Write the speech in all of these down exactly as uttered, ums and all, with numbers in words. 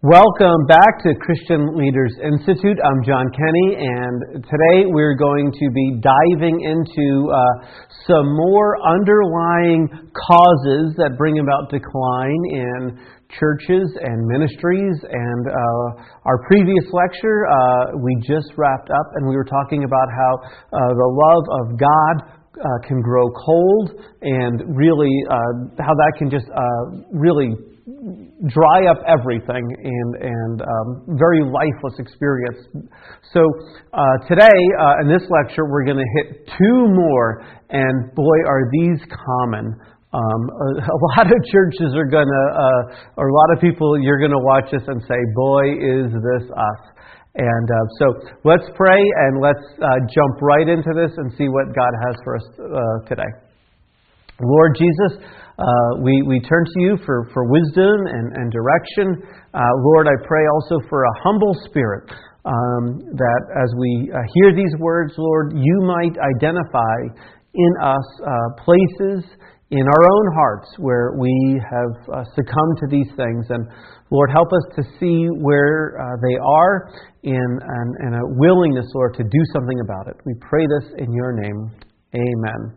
Welcome back to Christian Leaders Institute. I'm John Kenny, and today we're going to be diving into uh, some more underlying causes that bring about decline in churches and ministries. And uh, our previous lecture, uh, we just wrapped up, and we were talking about how uh, the love of God uh, can grow cold, and really uh, how that can just uh, really dry up everything, and and um, very lifeless experience. So uh, today, uh, in this lecture, we're going to hit two more, and boy, are these common. Um, a, a lot of churches are going to, uh, or a lot of people, you're going to watch this and say, boy, is this us. And uh, so let's pray, and let's uh, jump right into this and see what God has for us uh, today. Lord Jesus, Uh, we, we turn to you for, for wisdom and, and direction. Uh, Lord, I pray also for a humble spirit, um, that as we uh, hear these words, Lord, you might identify in us uh, places in our own hearts where we have uh, succumbed to these things. And Lord, help us to see where uh, they are in, and, and a willingness, Lord, to do something about it. We pray this in your name. Amen.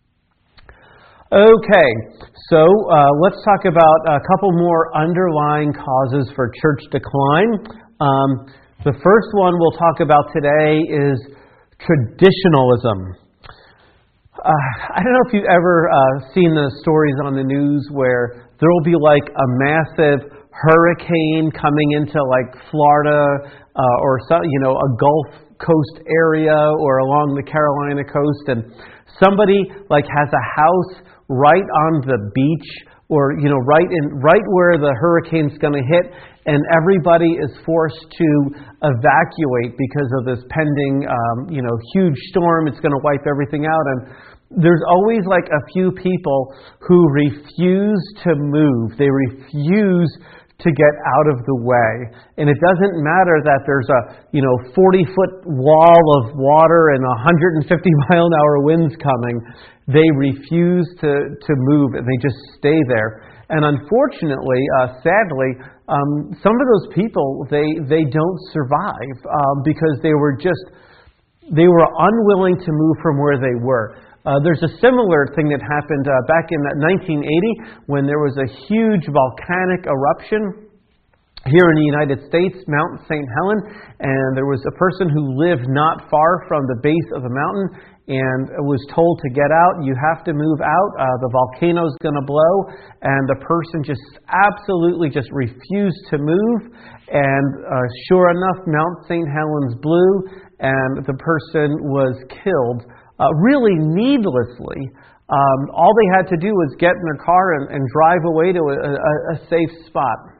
Okay, so uh, let's talk about a couple more underlying causes for church decline. Um, the first one we'll talk about today is traditionalism. Uh, I don't know if you've ever uh, seen the stories on the news where there will be like a massive hurricane coming into like Florida uh, or some, you know, a Gulf Coast area or along the Carolina coast, and somebody like has a house right on the beach, or you know, right in right where the hurricane's going to hit, and everybody is forced to evacuate because of this pending, um, you know, huge storm. It's going to wipe everything out, and there's always like a few people who refuse to move. They refuse to get out of the way. And it doesn't matter that there's a, you know, forty-foot wall of water and one hundred fifty mile an hour winds coming. They refuse to, to move, and they just stay there. And unfortunately, uh, sadly, um, some of those people, they, they don't survive um, because they were just, they were unwilling to move from where they were. Uh, there's a similar thing that happened uh, back in nineteen eighty when there was a huge volcanic eruption here in the United States, Mount Saint Helens, and there was a person who lived not far from the base of the mountain and was told to get out. You have to move out. Uh, the volcano's going to blow, and the person just absolutely just refused to move. And uh, sure enough, Mount Saint Helens blew, and the person was killed. Uh, really needlessly. Um, all they had to do was get in their car and, and drive away to a, a, a safe spot.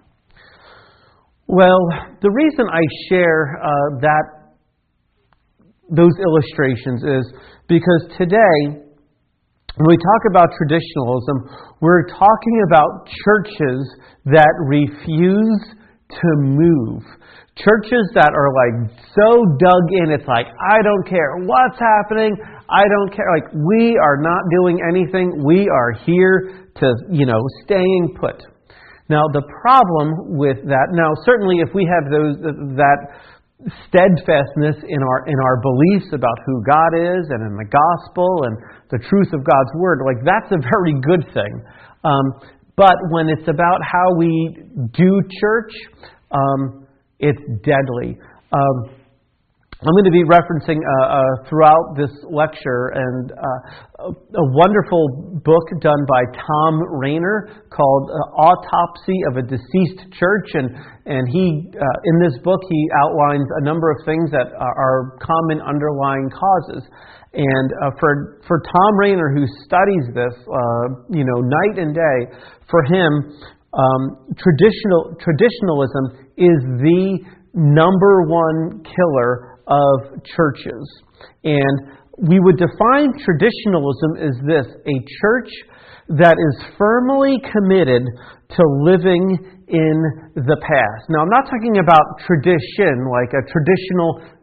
Well, the reason I share uh, that those illustrations is because today, when we talk about traditionalism, we're talking about churches that refuse to move. Churches that are like so dug in, it's like, I don't care what's happening. I don't care. Like, we are not doing anything. We are here to, you know, staying put. Now, the problem with that, now, certainly if we have those, that steadfastness in our, in our beliefs about who God is and in the gospel and the truth of God's word, like, that's a very good thing. Um, but when it's about how we do church, um, it's deadly. Um, I'm going to be referencing uh, uh, throughout this lecture and uh, a, a wonderful book done by Thom Rainer called uh, Autopsy of a Deceased Church. And, and he, uh, in this book, he outlines a number of things that are, are common underlying causes. And uh, for for Thom Rainer, who studies this, uh, you know, night and day, for him, um, traditional traditionalism is the number one killer of churches. And we would define traditionalism as this: a church that is firmly committed to living in the past. Now, I'm not talking about tradition, like a traditional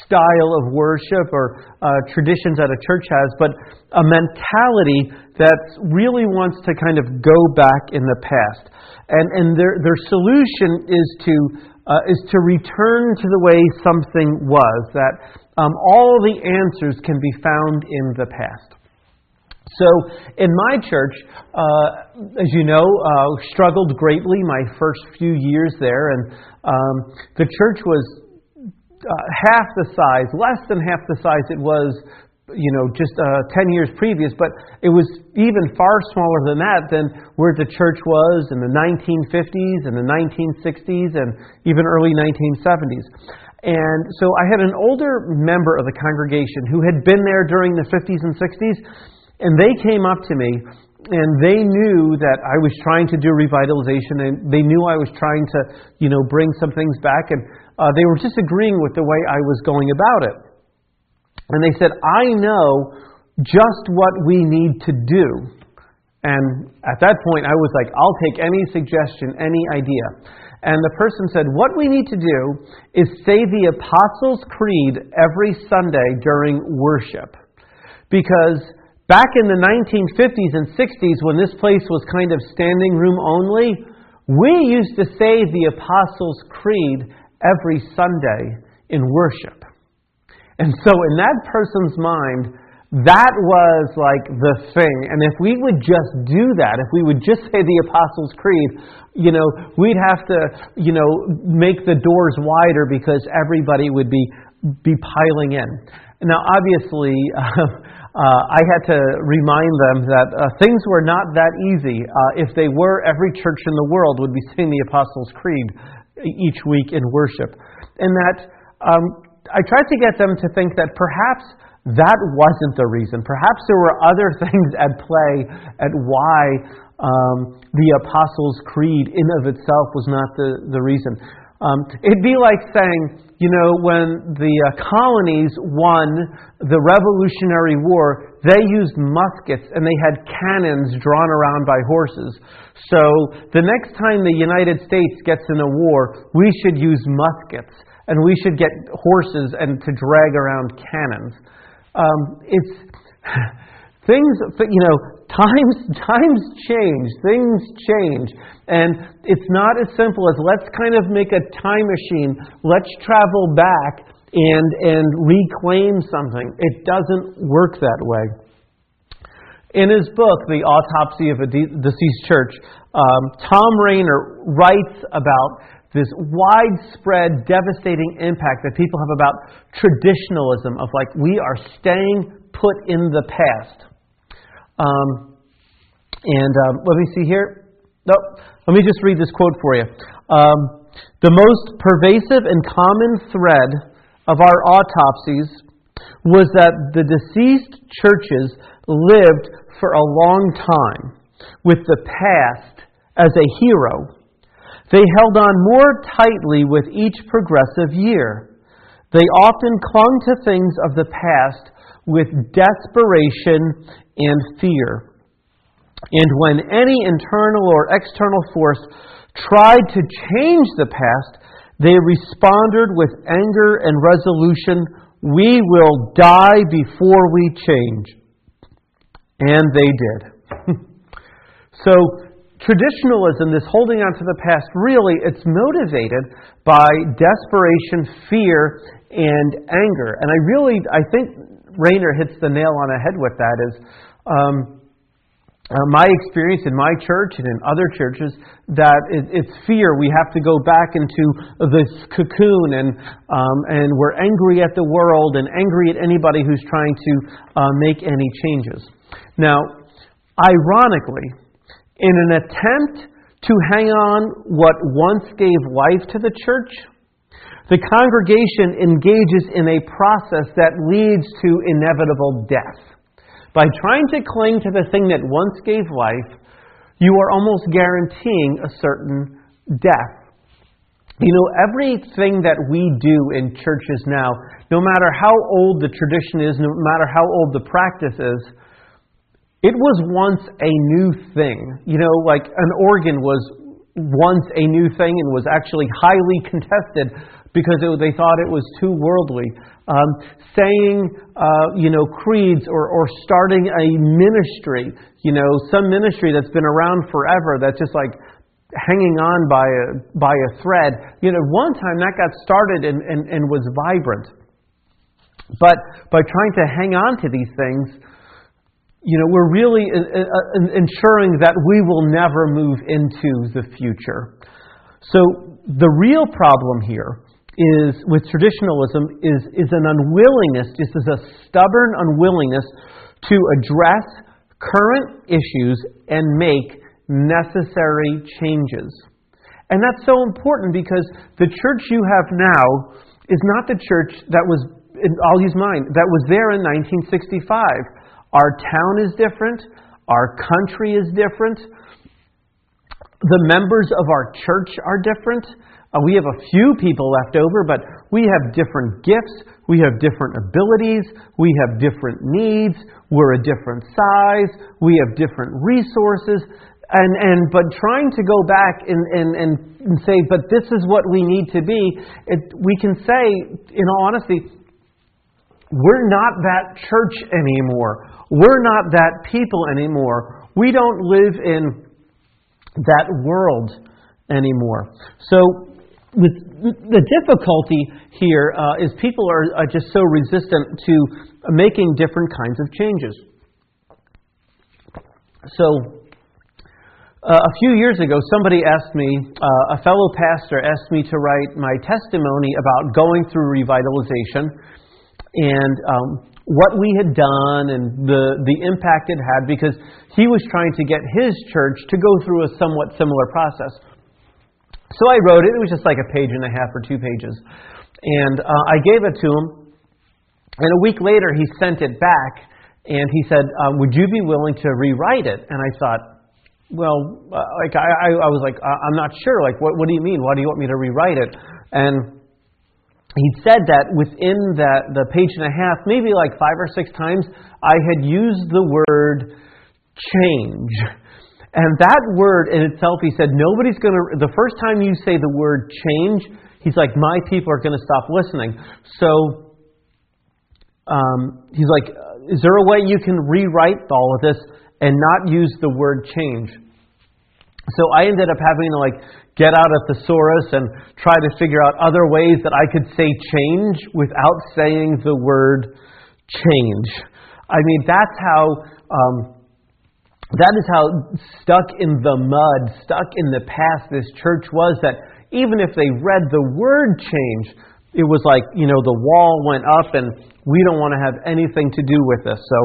style of worship or uh, traditions that a church has, but a mentality that really wants to kind of go back in the past. And and their their solution is to uh, is to return to the way something was, that um, all the answers can be found in the past. So in my church, uh, as you know, uh, struggled greatly my first few years there, and um, the church was uh, half the size, less than half the size it was, you know, just uh, ten years previous, but it was even far smaller than that than where the church was in the nineteen fifties and the nineteen sixties and even early nineteen seventies. And so I had an older member of the congregation who had been there during the fifties and sixties. And they came up to me, and they knew that I was trying to do revitalization, and they knew I was trying to, you know, bring some things back, and uh, they were disagreeing with the way I was going about it. And they said, I know just what we need to do. And at that point, I was like, I'll take any suggestion, any idea. And the person said, what we need to do is say the Apostles' Creed every Sunday during worship. Because back in the nineteen fifties and sixties, when this place was kind of standing room only, we used to say the Apostles' Creed every Sunday in worship. And so in that person's mind, that was like the thing. And if we would just do that, if we would just say the Apostles' Creed, you know, we'd have to, you know, make the doors wider because everybody would be, be piling in. Now, obviously, uh, Uh, I had to remind them that uh, things were not that easy. Uh, if they were, every church in the world would be saying the Apostles' Creed each week in worship. And that um, I tried to get them to think that perhaps that wasn't the reason. Perhaps there were other things at play at why um, the Apostles' Creed in of itself was not the, the reason. Um, it'd be like saying, you know, when the uh, colonies won the Revolutionary War, they used muskets and they had cannons drawn around by horses. So the next time the United States gets in a war, we should use muskets and we should get horses and to drag around cannons. Um, it's things, you know, times times change, things change. And it's not as simple as let's kind of make a time machine, let's travel back and and reclaim something. It doesn't work that way. In his book, The Autopsy of a De- Deceased Church, um, Thom Rainer writes about this widespread, devastating impact that people have about traditionalism, of like, we are staying put in the past. Um, and um, let me see here. No, let me just read this quote for you. Um, the most pervasive and common thread of our autopsies was that the deceased churches lived for a long time with the past as a hero. They held on more tightly with each progressive year. They often clung to things of the past with desperation and fear. And when any internal or external force tried to change the past, they responded with anger and resolution, "We will die before we change." And they did. So, traditionalism, this holding on to the past, really, it's motivated by desperation, fear, and anger. And I really, I think Rainer hits the nail on the head with that. Is um, uh, my experience in my church and in other churches, that it, it's fear. We have to go back into this cocoon, and um, and we're angry at the world and angry at anybody who's trying to uh, make any changes. Now, ironically, in an attempt to hang on what once gave life to the church, the congregation engages in a process that leads to inevitable death. By trying to cling to the thing that once gave life, you are almost guaranteeing a certain death. You know, everything that we do in churches now, no matter how old the tradition is, no matter how old the practice is, it was once a new thing. You know, like an organ was once a new thing and was actually highly contested because it, they thought it was too worldly. Um, saying, uh, you know, creeds or, or starting a ministry, you know, some ministry that's been around forever that's just like hanging on by a, by a thread. You know, one time that got started and, and, and was vibrant. But by trying to hang on to these things, you know, we're really ensuring that we will never move into the future. So the real problem here is with traditionalism is, is an unwillingness, just as a stubborn unwillingness to address current issues and make necessary changes. And that's so important because the church you have now is not the church that was, I'll use mine, that was there in nineteen sixty-five. Our town is different. Our country is different. The members of our church are different. Uh, we have a few people left over, but we have different gifts. We have different abilities. We have different needs. We're a different size. We have different resources. And, and but trying to go back and, and, and say, but this is what we need to be, it, we can say, in all honesty, we're not that church anymore. We're not that people anymore. We don't live in that world anymore. So with the difficulty here uh, is people are, are just so resistant to making different kinds of changes. So uh, a few years ago, somebody asked me, uh, a fellow pastor asked me to write my testimony about going through revitalization and um, what we had done and the, the impact it had, because he was trying to get his church to go through a somewhat similar process. So I wrote it. It was just like a page and a half or two pages. And uh, I gave it to him. And a week later, he sent it back. And he said, um, would you be willing to rewrite it? And I thought, well, uh, like I, I, I was like, I'm not sure. Like, what, what do you mean? Why do you want me to rewrite it? And he said that within that the page and a half, maybe like five or six times, I had used the word change. And that word in itself, he said, nobody's going to, the first time you say the word change, he's like, my people are going to stop listening. So um, he's like, is there a way you can rewrite all of this and not use the word change? So I ended up having to like get out a thesaurus and try to figure out other ways that I could say change without saying the word change. I mean, that's how... Um, That is how stuck in the mud, stuck in the past this church was, that even if they read the word change, it was like, you know, the wall went up and we don't want to have anything to do with this. So,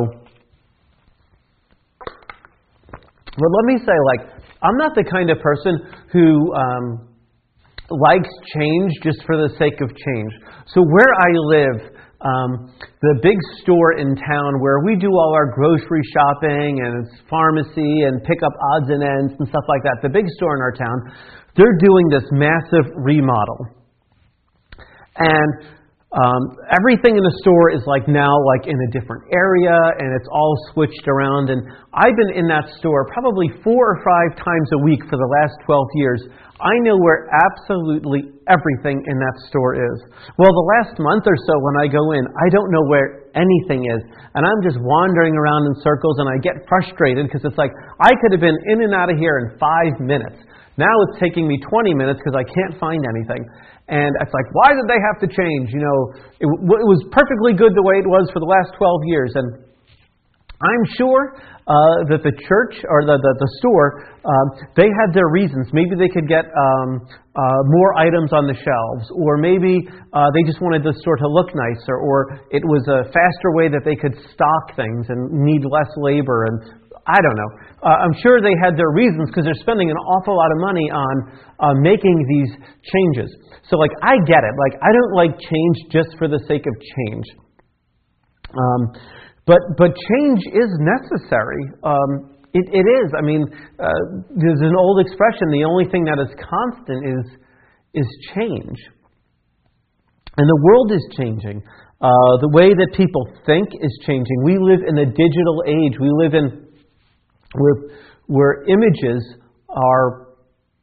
but let me say, like, I'm not the kind of person who um, likes change just for the sake of change. So where I live, Um, the big store in town where we do all our grocery shopping and it's pharmacy and pick up odds and ends and stuff like that, the big store in our town, they're doing this massive remodel. And um, everything in the store is like now like in a different area and it's all switched around. And I've been in that store probably four or five times a week for the last twelve years. I know where absolutely everything in that store is. Well, the last month or so when I go in, I don't know where anything is. And I'm just wandering around in circles and I get frustrated because it's like, I could have been in and out of here in five minutes. Now it's taking me twenty minutes because I can't find anything. And it's like, why did they have to change? You know, it, it was perfectly good the way it was for the last twelve years. And I'm sure uh, that the church or the, the, the store, um, they had their reasons. Maybe they could get um, uh, more items on the shelves, or maybe uh, they just wanted the store to look nicer, or it was a faster way that they could stock things and need less labor. And I don't know. Uh, I'm sure they had their reasons because they're spending an awful lot of money on uh, making these changes. So, like, I get it. Like, I don't like change just for the sake of change. Um, But but change is necessary. Um, it, it is. I mean, uh, there's an old expression: the only thing that is constant is is change. And the world is changing. Uh, the way that people think is changing. We live in a digital age. We live in where where images are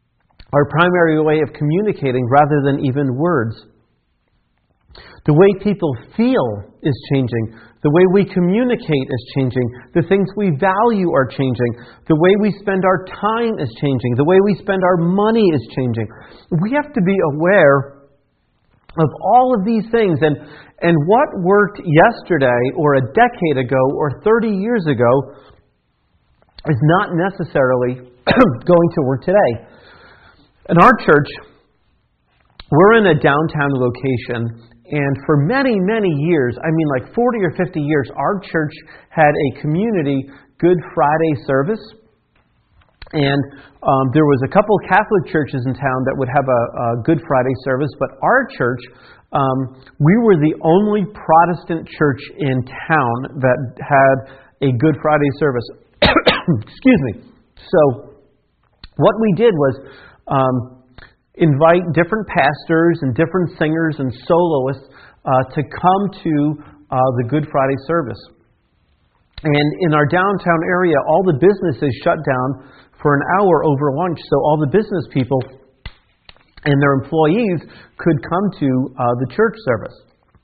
our primary way of communicating rather than even words. The way people feel is changing. The way we communicate is changing. The things we value are changing. The way we spend our time is changing. The way we spend our money is changing. We have to be aware of all of these things. And, and what worked yesterday or a decade ago or thirty years ago is not necessarily going to work today. In our church, we're in a downtown location, and for many, many years, I mean like forty or fifty years, our church had a community Good Friday service. And um, there was a couple of Catholic churches in town that would have a, a Good Friday service, but our church, um, we were the only Protestant church in town that had a Good Friday service. Excuse me. So what we did was um, invite different pastors and different singers and soloists uh, to come to uh, the Good Friday service. And in our downtown area, all the businesses shut down for an hour over lunch, so all the business people and their employees could come to uh, the church service.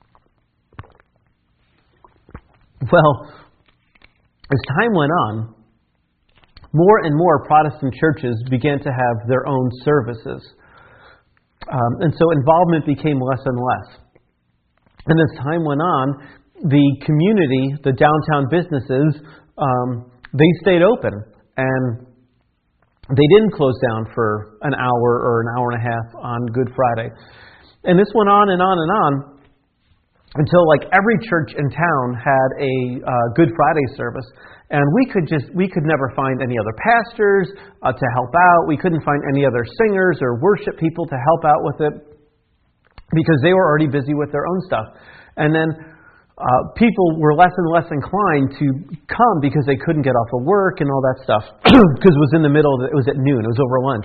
Well, as time went on, more and more Protestant churches began to have their own services. Um, and so involvement became less and less. And as time went on, the community, the downtown businesses, um, they stayed open. And they didn't close down for an hour or an hour and a half on Good Friday. And this went on and on and on until like every church in town had a uh, Good Friday service. And we could just, we could never find any other pastors uh, to help out. We couldn't find any other singers or worship people to help out with it because they were already busy with their own stuff. And then uh, people were less and less inclined to come because they couldn't get off of work and all that stuff because it was in the middle of the, it was at noon, it was over lunch.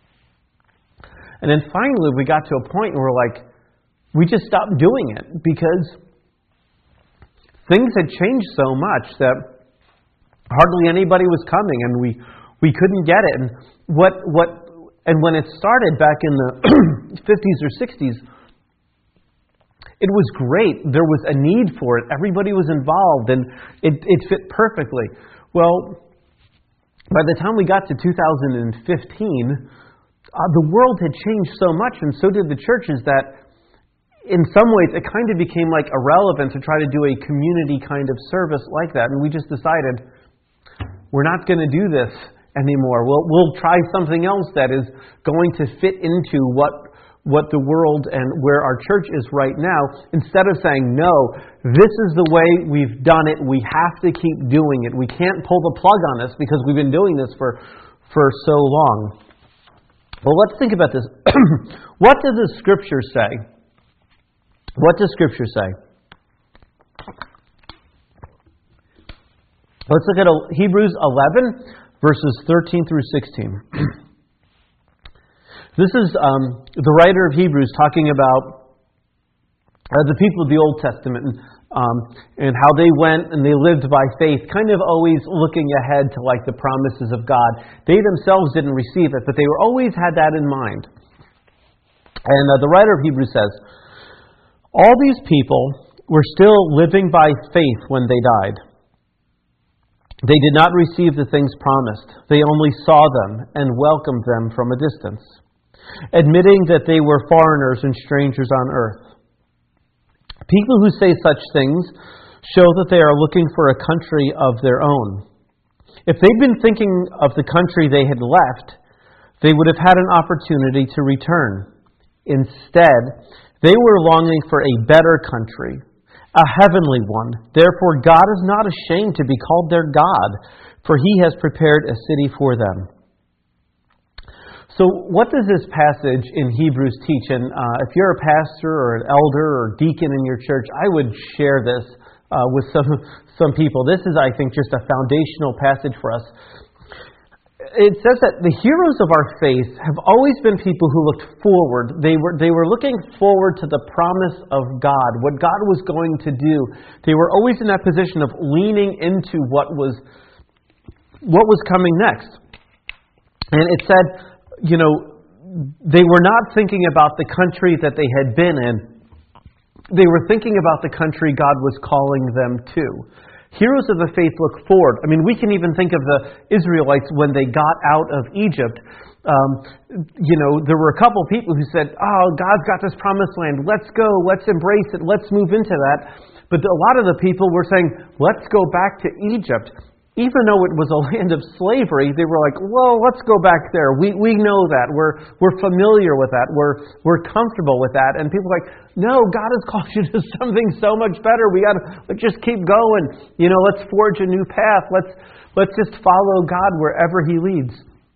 And then finally we got to a point where we're like, we just stopped doing it because things had changed so much that hardly anybody was coming, and we, we couldn't get it. And what what and when it started back in the fifties or sixties, it was great. There was a need for it. Everybody was involved, and it, it fit perfectly. Well, by the time we got to two thousand fifteen, uh, the world had changed so much, and so did the churches, that in some ways it kind of became like irrelevant to try to do a community kind of service like that. And we just decided, we're not going to do this anymore. We'll, we'll try something else that is going to fit into what what the world and where our church is right now, instead of saying, no, this is the way we've done it, we have to keep doing it. We can't pull the plug on this because we've been doing this for, for so long. Well, let's think about this. What does the Scripture say? What does Scripture say? Let's look at Hebrews eleven, verses thirteen through sixteen. This is um, the writer of Hebrews talking about uh, the people of the Old Testament and, um, and how they went and they lived by faith, kind of always looking ahead to like the promises of God. They themselves didn't receive it, but they were always had that in mind. And uh, the writer of Hebrews says, all these people were still living by faith when they died. They did not receive the things promised. They only saw them and welcomed them from a distance, admitting that they were foreigners and strangers on earth. People who say such things show that they are looking for a country of their own. If they'd been thinking of the country they had left, they would have had an opportunity to return. Instead, they were longing for a better country, a heavenly one. Therefore, God is not ashamed to be called their God, for He has prepared a city for them. So what does this passage in Hebrews teach? And uh, if you're a pastor or an elder or deacon in your church, I would share this uh, with some some people. This is, I think, just a foundational passage for us. It says that the heroes of our faith have always been people who looked forward. They were they were looking forward to the promise of God, what God was going to do. They were always in that position of leaning into what was what was coming next. And it said, you know, they were not thinking about the country that they had been in. They were thinking about the country God was calling them to. Heroes of the faith look forward. I mean, we can even think of the Israelites when they got out of Egypt. Um, you know, there were a couple people who said, oh, God's got this promised land. Let's go. Let's embrace it. Let's move into that. But a lot of the people were saying, let's go back to Egypt. Even though it was a land of slavery, they were like, well, let's go back there. We we know that. We're we're familiar with that. We're we're comfortable with that. And people are like, no, God has called you to something so much better. We got to just keep going. You know, let's forge a new path. Let's let's just follow God wherever He leads.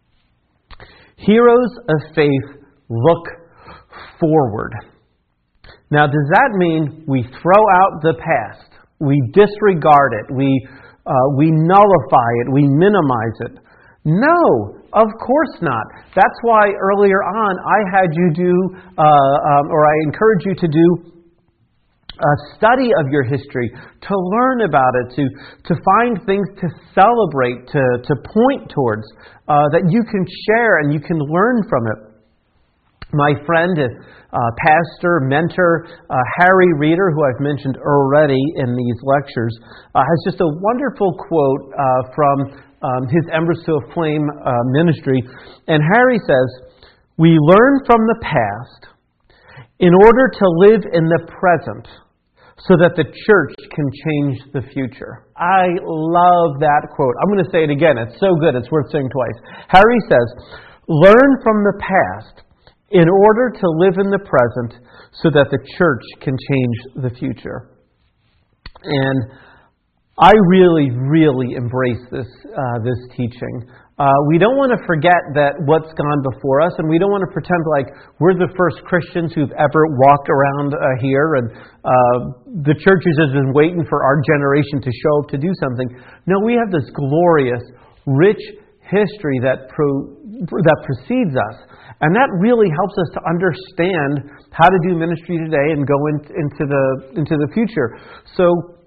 Heroes of faith look forward. Now, does that mean we throw out the past? We disregard it? We Uh, we nullify it, we minimize it? No, of course not. That's why earlier on I had you do, uh, um, or I encourage you to do a study of your history, to learn about it, to, to find things to celebrate, to, to point towards, uh, that you can share and you can learn from it. My friend, uh, pastor, mentor, uh, Harry Reeder, who I've mentioned already in these lectures, uh, has just a wonderful quote uh, from um, his Embers to a Flame uh, ministry. And Harry says, "We learn from the past in order to live in the present so that the church can change the future." I love that quote. I'm going to say it again. It's so good, it's worth saying twice. Harry says, "Learn from the past in order to live in the present so that the church can change the future." And I really, really embrace this uh, this teaching. Uh, we don't want to forget that what's gone before us, and we don't want to pretend like we're the first Christians who've ever walked around uh, here, and uh, the church has just been waiting for our generation to show up to do something. No, we have this glorious, rich history that pro- that precedes us. And that really helps us to understand how to do ministry today and go in, into the into the future. So,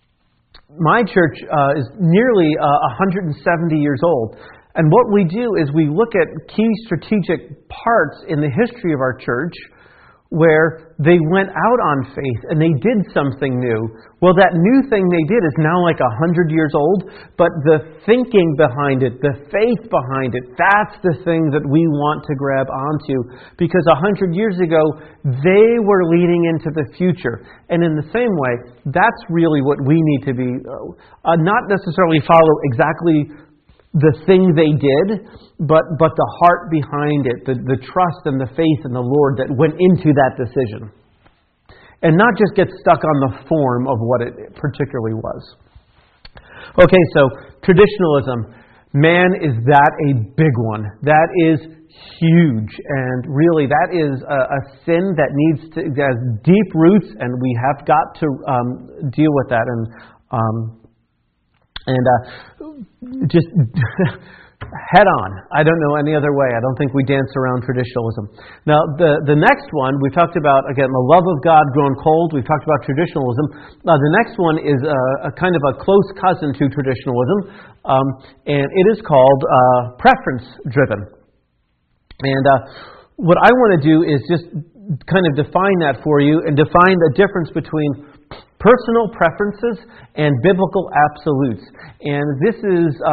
my church uh, is nearly uh, one hundred seventy years old. And what we do is we look at key strategic parts in the history of our church where they went out on faith and they did something new. Well, that new thing they did is now like a hundred years old, but the thinking behind it, the faith behind it, that's the thing that we want to grab onto. Because a hundred years ago, they were leading into the future. And in the same way, that's really what we need to be, uh, not necessarily follow exactly the thing they did, but but the heart behind it, the, the trust and the faith in the Lord that went into that decision. And not just get stuck on the form of what it particularly was. Okay, so traditionalism. Man, is that a big one. That is huge. And really, that is a, a sin that needs to, that has deep roots, and we have got to um, deal with that. And um, And uh, just head on. I don't know any other way. I don't think we dance around traditionalism. Now, the, the next one, we talked about, again, the love of God grown cold. We've talked about traditionalism. Uh, the next one is a, a kind of a close cousin to traditionalism, um, and it is called uh, preference-driven. And uh, what I want to do is just kind of define that for you and define the difference between personal preferences and biblical absolutes. And this is uh,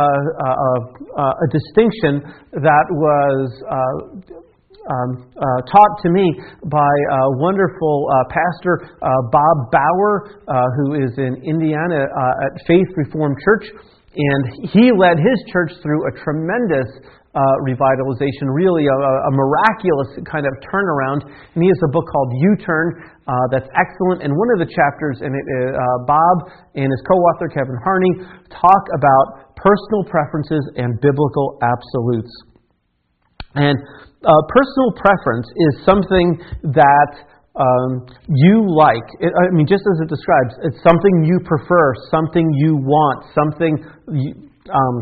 a, a, a distinction that was uh, um, uh, taught to me by a wonderful uh, pastor, uh, Bob Bauer, uh, who is in Indiana uh, at Faith Reformed Church. And he led his church through a tremendous Uh, revitalization, really a, a miraculous kind of turnaround. And he has a book called U-Turn uh, that's excellent. And one of the chapters in it, uh, Bob and his co-author Kevin Harney talk about personal preferences and biblical absolutes. And uh, personal preference is something that um, you like. It, I mean, just as it describes, it's something you prefer, something you want, something you, um,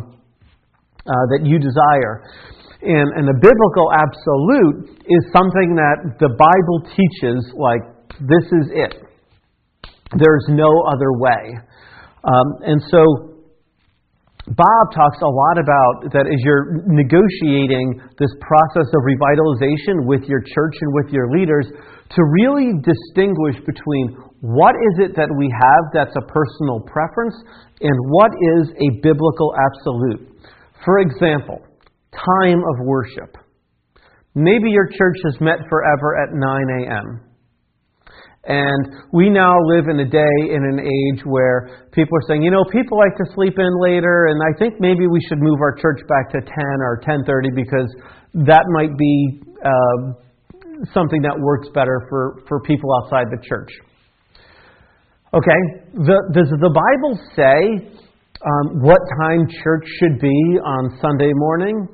Uh, that you desire. And, and the biblical absolute is something that the Bible teaches, like, this is it. There's no other way. Um, and so Bob talks a lot about that as you're negotiating this process of revitalization with your church and with your leaders, to really distinguish between what is it that we have that's a personal preference and what is a biblical absolute. For example, time of worship. Maybe your church has met forever at nine a.m. And we now live in a day, in an age where people are saying, you know, people like to sleep in later, and I think maybe we should move our church back to ten or ten thirty because that might be uh, something that works better for, for people outside the church. Okay, the, does the Bible say um, what time church should be on Sunday morning?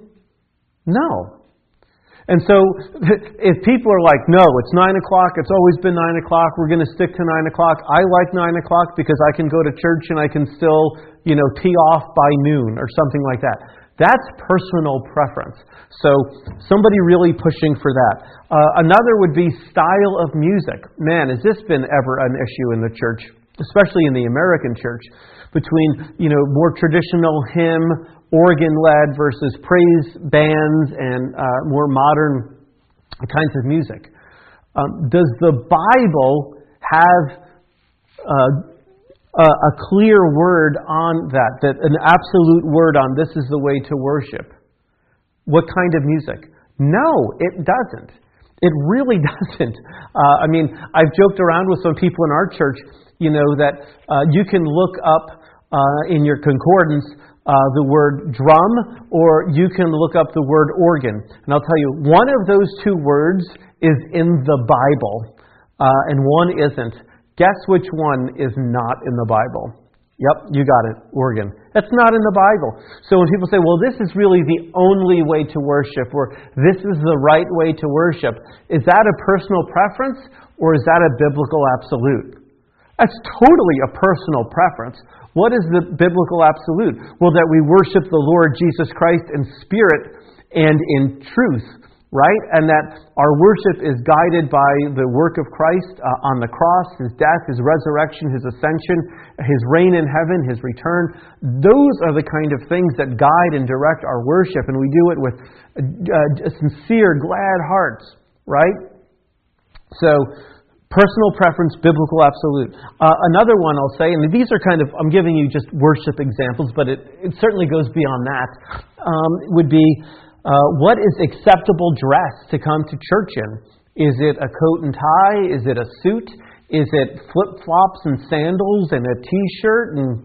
No. And so if people are like, no, it's nine o'clock, it's always been nine o'clock, we're going to stick to nine o'clock. I like nine o'clock because I can go to church and I can still, you know, tee off by noon or something like that. That's personal preference. So somebody really pushing for that. Uh, another would be style of music. Man, has this been ever an issue in the church, especially in the American church, between, you know, more traditional hymn, organ-led versus praise bands and uh, more modern kinds of music. Um, does the Bible have uh, a, a clear word on that, that an absolute word on this is the way to worship? What kind of music? No, it doesn't. It really doesn't. Uh, I mean, I've joked around with some people in our church, you know, that uh, you can look up uh, in your concordance Uh, the word drum, or you can look up the word organ. And I'll tell you, one of those two words is in the Bible, uh, and one isn't. Guess which one is not in the Bible? Yep, you got it, organ. That's not in the Bible. So when people say, well, this is really the only way to worship, or this is the right way to worship, is that a personal preference, or is that a biblical absolute? That's totally a personal preference. What is the biblical absolute? Well, that we worship the Lord Jesus Christ in spirit and in truth, right? And that our worship is guided by the work of Christ uh, on the cross, His death, His resurrection, His ascension, His reign in heaven, His return. Those are the kind of things that guide and direct our worship, and we do it with uh, sincere, glad hearts, right? So, personal preference, biblical absolute. Uh, another one I'll say, and these are kind of, I'm giving you just worship examples, but it, it certainly goes beyond that, um, would be uh, what is acceptable dress to come to church in? Is it a coat and tie? Is it a suit? Is it flip-flops and sandals and a t-shirt? And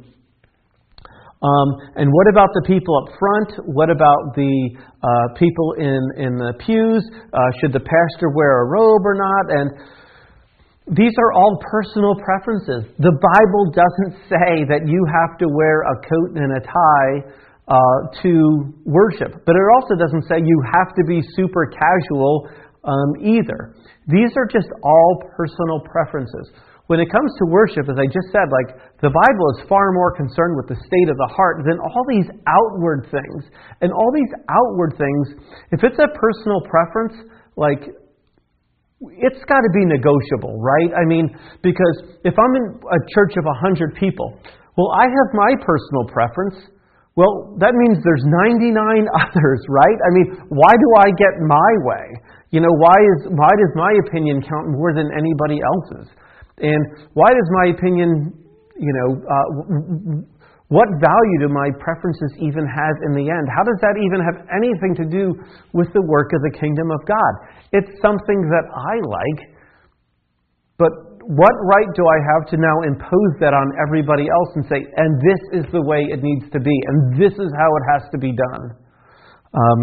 um, and what about the people up front? What about the uh, people in, in the pews? Uh, should the pastor wear a robe or not? And these are all personal preferences. The Bible doesn't say that you have to wear a coat and a tie uh, to worship. But it also doesn't say you have to be super casual um, either. These are just all personal preferences. When it comes to worship, as I just said, like the Bible is far more concerned with the state of the heart than all these outward things. And all these outward things, if it's a personal preference, like it's got to be negotiable, right? I mean, because if I'm in a church of one hundred people, well, I have my personal preference. Well, that means there's ninety-nine others, right? I mean, why do I get my way? You know, why is why does my opinion count more than anybody else's? And why does my opinion, you know, uh, what value do my preferences even have in the end? How does that even have anything to do with the work of the kingdom of God? It's something that I like, but what right do I have to now impose that on everybody else and say, and this is the way it needs to be, and this is how it has to be done? Um,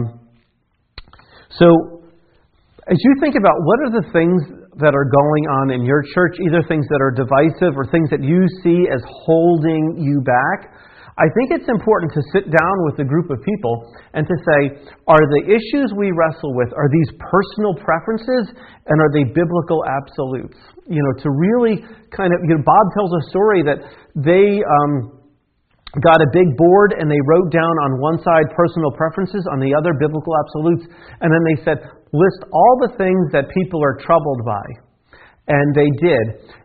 so, as you think about what are the things that are going on in your church, either things that are divisive or things that you see as holding you back, I think it's important to sit down with a group of people and to say, are the issues we wrestle with, are these personal preferences and are they biblical absolutes? You know, to really kind of, you know, Bob tells a story that they um, got a big board and they wrote down on one side personal preferences, on the other biblical absolutes, and then they said, list all the things that people are troubled by. And they did.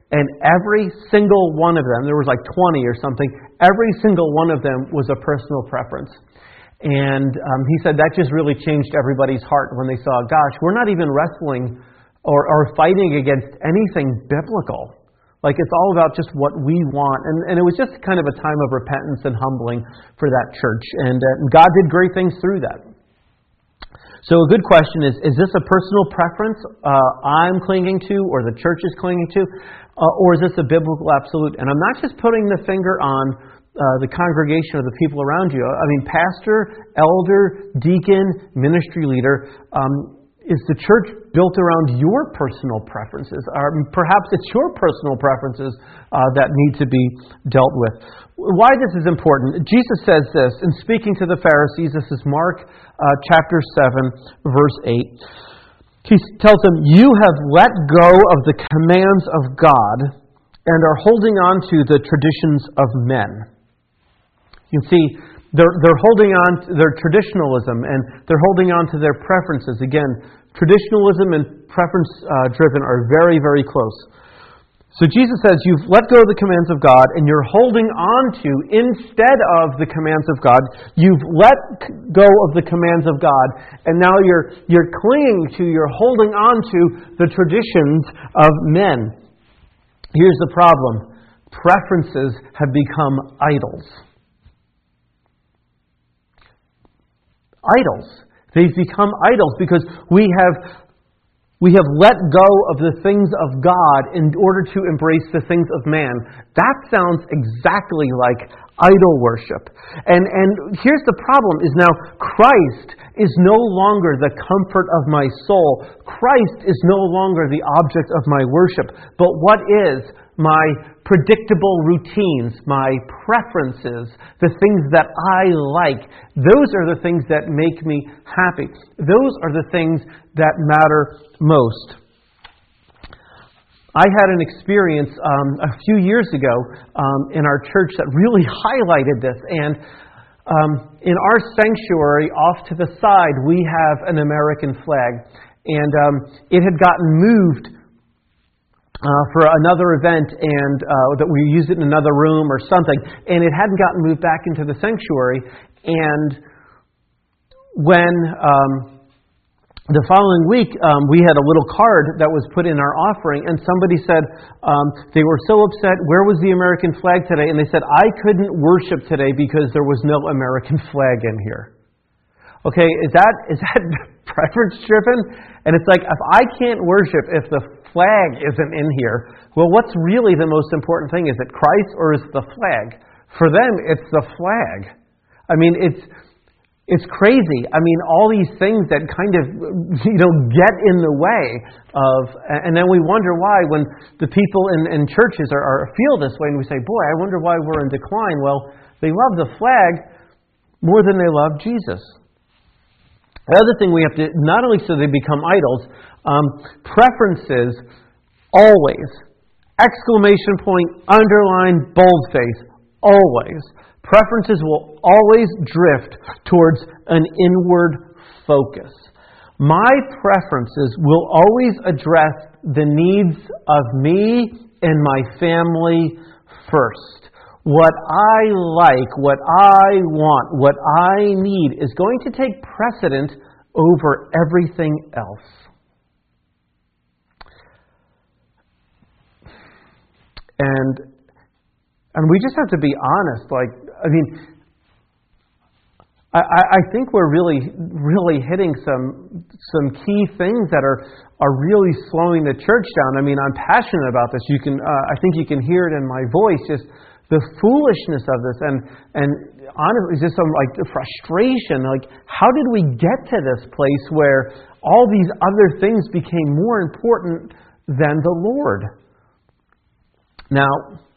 And every single one of them, there was like twenty or something, every single one of them was a personal preference. And um, he said that just really changed everybody's heart when they saw, gosh, we're not even wrestling or, or fighting against anything biblical. Like, it's all about just what we want. And, and it was just kind of a time of repentance and humbling for that church. And uh, God did great things through that. So a good question is, is this a personal preference uh, I'm clinging to or the church is clinging to? Uh, or is this a biblical absolute? And I'm not just putting the finger on uh, the congregation or the people around you. I mean, pastor, elder, deacon, ministry leader, um, is the church built around your personal preferences? Or perhaps it's your personal preferences uh, that need to be dealt with. Why this is important? Jesus says this in speaking to the Pharisees. This is Mark uh, chapter seven, verse eight. He tells them, "You have let go of the commands of God and are holding on to the traditions of men." You can see They're, they're holding on to their traditionalism, and they're holding on to their preferences. Again, traditionalism and preference-driven uh, are very, very close. So Jesus says, you've let go of the commands of God, and you're holding on to, instead of the commands of God, you've let go of the commands of God, and now you're, you're clinging to, you're holding on to the traditions of men. Here's the problem. Preferences have become idols. Idols. They've become idols because we have we have let go of the things of God in order to embrace the things of man. That sounds exactly like idol worship. And and here's the problem is now Christ is no longer the comfort of my soul. Christ is no longer the object of my worship. But what is my predictable routines, my preferences, the things that I like, those are the things that make me happy. Those are the things that matter most. I had an experience um, a few years ago um, in our church that really highlighted this. And um, in our sanctuary, off to the side, we have an American flag. And um, it had gotten moved Uh, for another event, and uh, that we used it in another room or something, and it hadn't gotten moved back into the sanctuary. And when um, the following week um, we had a little card that was put in our offering, and somebody said um, they were so upset. Where was the American flag today? And they said, I couldn't worship today because there was no American flag in here. Okay, is that is that preference driven? And it's like, if I can't worship if the flag isn't in here, well, what's really the most important thing? Is it Christ or is it the flag? For them, it's the flag. I mean, it's it's crazy. I mean, all these things that kind of, you know, get in the way of, and then we wonder why when the people in, in churches are, are feel this way, and we say, boy, I wonder why we're in decline. Well, they love the flag more than they love Jesus. The other thing we have to, not only so they become idols, um, preferences always, exclamation point, underline, boldface, always. Preferences will always drift towards an inward focus. My preferences will always address the needs of me and my family first. What I like, what I want, what I need is going to take precedent over everything else. And and we just have to be honest. Like, I mean, I, I think we're really, really hitting some some key things that are are really slowing the church down. I mean, I'm passionate about this. You can, uh, I think you can hear it in my voice. Just the foolishness of this, and and honestly, just some like the frustration. Like, how did we get to this place where all these other things became more important than the Lord? Now,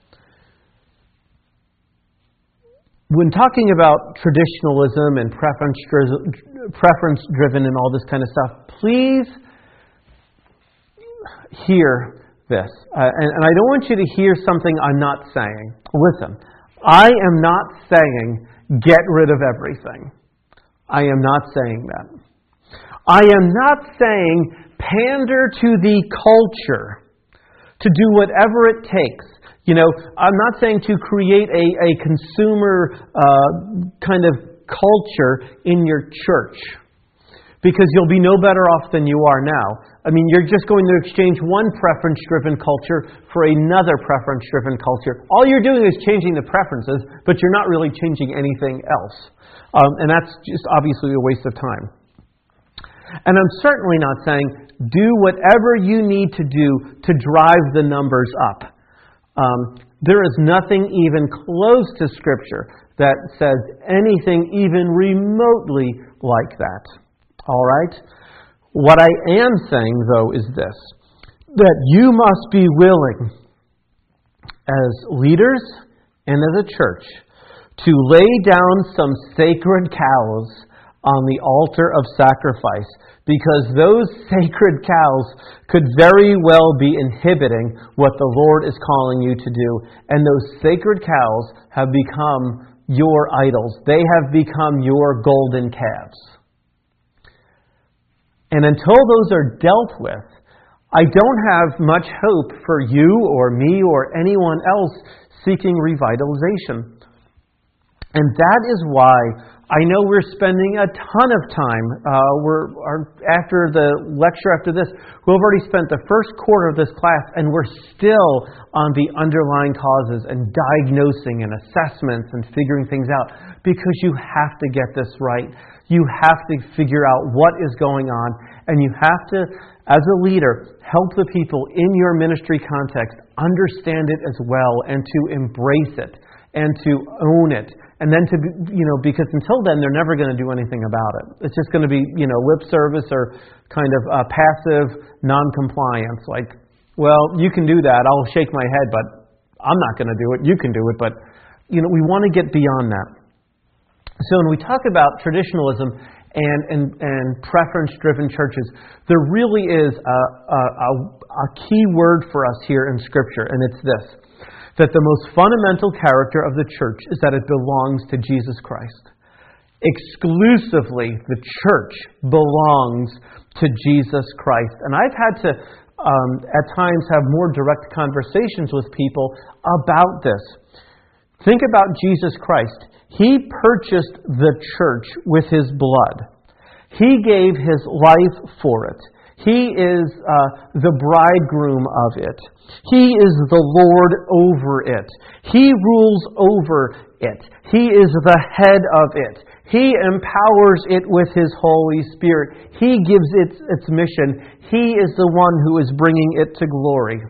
when talking about traditionalism and preference preference driven and all this kind of stuff, please hear this. Uh, and, and I don't want you to hear something I'm not saying. Listen, I am not saying get rid of everything. I am not saying that. I am not saying pander to the culture. to do whatever it takes. You know, I'm not saying to create a, a consumer uh, kind of culture in your church, because you'll be no better off than you are now. I mean, you're just going to exchange one preference-driven culture for another preference-driven culture. All you're doing is changing the preferences, but you're not really changing anything else. Um, and that's just obviously a waste of time. And I'm certainly not saying do whatever you need to do to drive the numbers up. Um, there is nothing even close to Scripture that says anything even remotely like that. All right? What I am saying, though, is this, that you must be willing, as leaders and as a church, to lay down some sacred cows on the altar of sacrifice, because those sacred cows could very well be inhibiting what the Lord is calling you to do. And those sacred cows have become your idols. They have become your golden calves. And until those are dealt with, I don't have much hope for you or me or anyone else seeking revitalization. And that is why I know we're spending a ton of time. Uh, we're our, after the lecture after this, we've already spent the first quarter of this class, and we're still on the underlying causes and diagnosing and assessments and figuring things out, because you have to get this right. You have to figure out what is going on, and you have to, as a leader, help the people in your ministry context understand it as well, and to embrace it, and to own it. And then to, be, you know, because until then, they're never going to do anything about it. It's just going to be, you know, lip service or kind of uh, passive non-compliance. Like, well, you can do that. I'll shake my head, but I'm not going to do it. You can do it. But, you know, we want to get beyond that. So when we talk about traditionalism and, and, and preference-driven churches, there really is a, a, a, a key word for us here in Scripture, and it's this: that the most fundamental character of the church is that it belongs to Jesus Christ. Exclusively, the church belongs to Jesus Christ. And I've had to, um, at times, have more direct conversations with people about this. Think about Jesus Christ. He purchased the church with His blood. He gave His life for it. He is uh, the bridegroom of it. He is the Lord over it. He rules over it. He is the head of it. He empowers it with His Holy Spirit. He gives it its mission. He is the one who is bringing it to glory.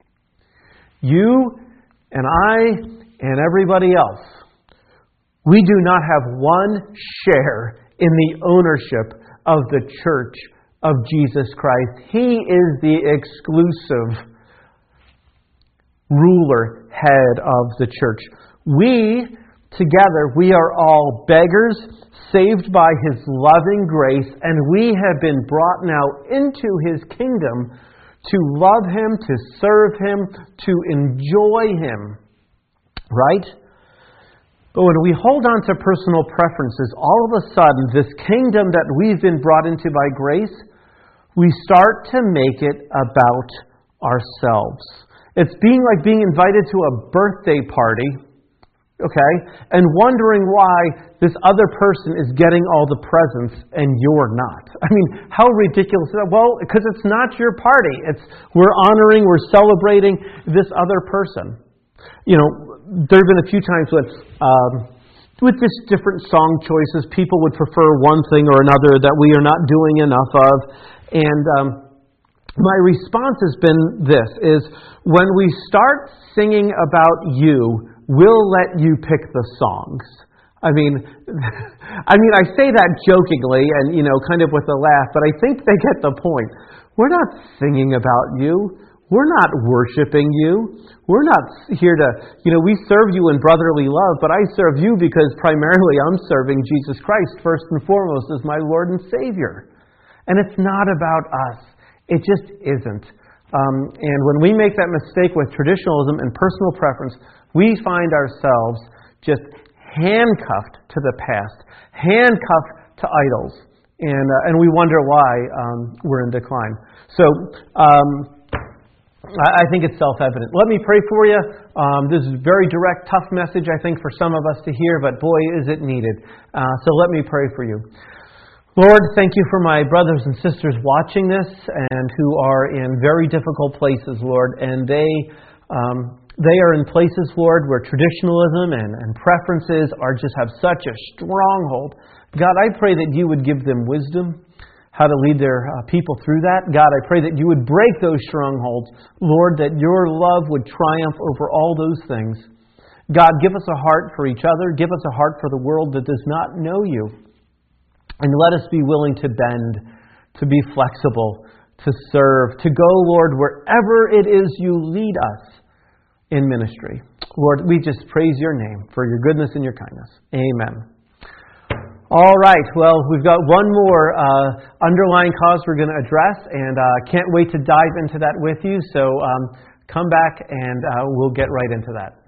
You and I and everybody else, we do not have one share in the ownership of the church of Jesus Christ. He is the exclusive ruler, head of the church. We, together, we are all beggars, saved by His loving grace, and we have been brought now into His kingdom to love Him, to serve Him, to enjoy Him. Right? But when we hold on to personal preferences, all of a sudden, this kingdom that we've been brought into by grace, we start to make it about ourselves. It's being like being invited to a birthday party, okay, and wondering why this other person is getting all the presents and you're not. I mean, how ridiculous is that? Well, because it's not your party. It's we're honoring, we're celebrating this other person. You know, there have been a few times with um, with just different song choices, people would prefer one thing or another that we are not doing enough of. And um, my response has been this, is when we start singing about you, we'll let you pick the songs. I mean, I mean, I say that jokingly and, you know, kind of with a laugh, but I think they get the point. We're not singing about you. We're not worshiping you. We're not here to, you know, we serve you in brotherly love, but I serve you because primarily I'm serving Jesus Christ first and foremost as my Lord and Savior. And it's not about us. It just isn't. Um, and when we make that mistake with traditionalism and personal preference, we find ourselves just handcuffed to the past, handcuffed to idols. And uh, and we wonder why um, we're in decline. So, um, I think it's self-evident. Let me pray for you. Um, this is a very direct, tough message, I think, for some of us to hear, but boy, is it needed. Uh, so let me pray for you. Lord, thank you for my brothers and sisters watching this and who are in very difficult places, Lord. And they um, they are in places, Lord, where traditionalism and, and preferences are just have such a stronghold. God, I pray that you would give them wisdom, how to lead their uh, people through that. God, I pray that you would break those strongholds. Lord, that your love would triumph over all those things. God, give us a heart for each other. Give us a heart for the world that does not know you. And let us be willing to bend, to be flexible, to serve, to go, Lord, wherever it is you lead us in ministry. Lord, we just praise your name for your goodness and your kindness. Amen. All right, well, we've got one more uh, underlying cause we're going to address, and uh, can't wait to dive into that with you. So um, come back and uh, we'll get right into that.